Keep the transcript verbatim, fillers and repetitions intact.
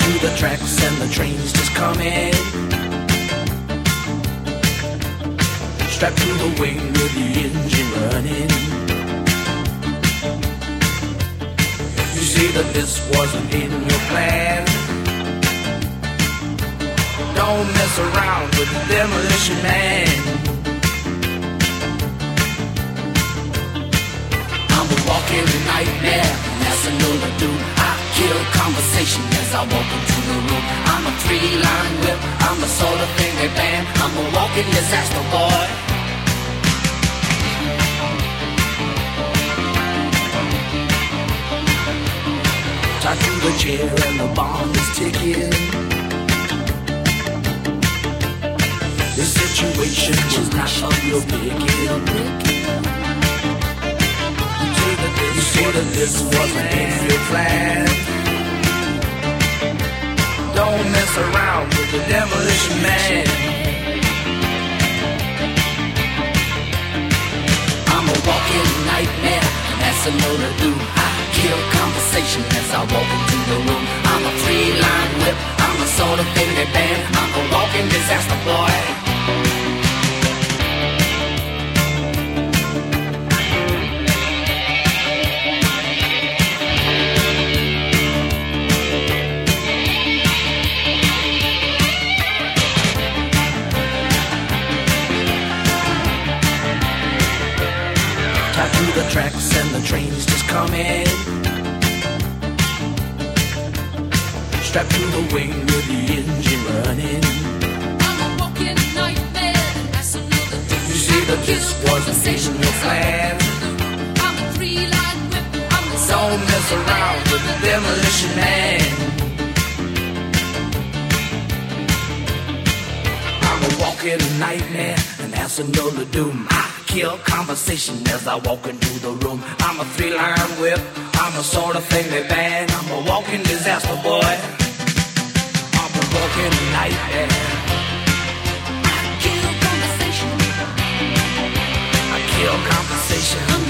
through the tracks and the trains just coming. Strapped to the wing with the engine running. You see that this wasn't in your plan. Don't mess around with the Demolition Man. I'm a walking nightmare, and that's another dude. I kill conversation as I walk into the room. I'm a three-line whip, I'm the sort of thing they ban. I'm a walking disaster boy. Tied to the chair and the bomb is ticking. This situation was not of your picking. You see that this wasn't in your plan. Don't mess around with the Demolition Man. I'm a walking nightmare, and that's a no to do. I kill conversation as I walk into the room. I'm a three-line whip, I'm the sort of thing they ban. I'm a walking disaster boy. Through the tracks and the trains just coming. Strapped to the wing with the engine running. I'm a walking nightmare, that's another dude. You see that this wasn't in your plan. I'm a three-line whip, I'm the Don't mess around with the Demolition Man. I'm a walking nightmare, and that's another doom. I kill conversation as I walk into the room. I'm a three-line whip, I'm the sort of thing they ban. I'm a walking disaster boy. I'm a walking nightmare. I kill conversation. I kill conversation. I'm